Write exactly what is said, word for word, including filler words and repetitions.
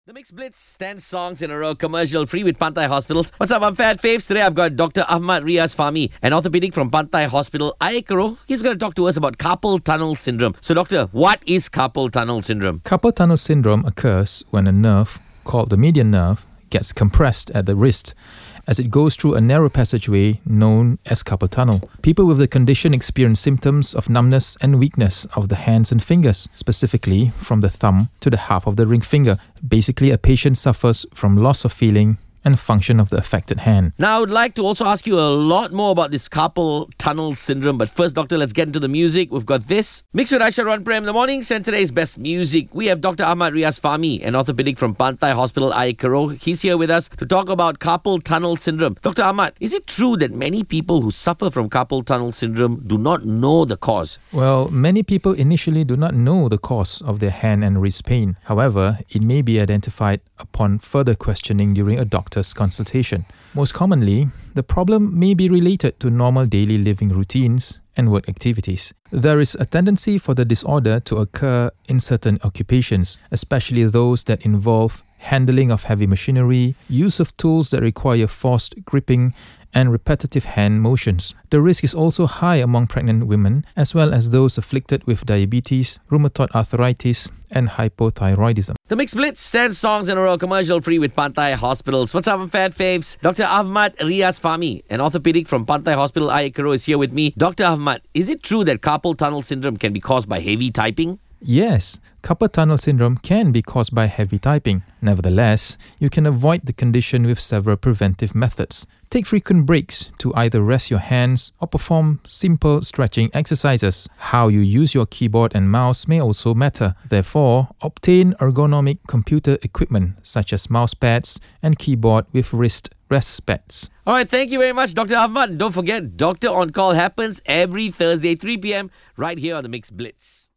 The Mix Blitz, ten songs in a row, commercial free with Pantai Hospitals. What's up, I'm Fat Faves. Today I've got Doctor Ahmad Riaz Fahmi, an orthopedic from Pantai Hospital, Ayer Keroh. He's going to talk to us about carpal tunnel syndrome. So doctor, what is carpal tunnel syndrome? Carpal tunnel syndrome occurs when a nerve, called the median nerve, gets compressed at the wrist as it goes through a narrow passageway known as carpal tunnel. People with the condition experience symptoms of numbness and weakness of the hands and fingers, specifically from the thumb to the half of the ring finger. Basically, a patient suffers from loss of feeling and function of the affected hand. Now, I would like to also ask you a lot more about this carpal tunnel syndrome. But first, doctor, let's get into the music. We've got this. Mixed with Aisha Ron Prem in the mornings and today's best music. We have Doctor Ahmad Riaz Fahmi, an orthopedic from Pantai Hospital, Ayer Keroh. He's here with us to talk about carpal tunnel syndrome. Doctor Ahmad, is it true that many people who suffer from carpal tunnel syndrome do not know the cause? Well, many people initially do not know the cause of their hand and wrist pain. However, it may be identified upon further questioning during a doctor's consultation. Most commonly, the problem may be related to normal daily living routines and work activities. There is a tendency for the disorder to occur in certain occupations, especially those that involve handling of heavy machinery, use of tools that require forced gripping, and repetitive hand motions. The risk is also high among pregnant women, as well as those afflicted with diabetes, rheumatoid arthritis, and hypothyroidism. The Mix Blitz, ten songs in a row, commercial free with Pantai Hospitals. What's up, I'm Fat Faves? Doctor Ahmad Riaz Fahmi, an orthopedic from Pantai Hospital, Ayer Keroh, is here with me. Doctor Ahmad, is it true that carpal tunnel syndrome can be caused by heavy typing? Yes, carpal tunnel syndrome can be caused by heavy typing. Nevertheless, you can avoid the condition with several preventive methods. Take frequent breaks to either rest your hands or perform simple stretching exercises. How you use your keyboard and mouse may also matter. Therefore, obtain ergonomic computer equipment such as mouse pads and keyboard with wrist rest pads. All right, thank you very much, Doctor Ahmad. Don't forget, Doctor On Call happens every Thursday, three p.m. right here on the Mix Blitz.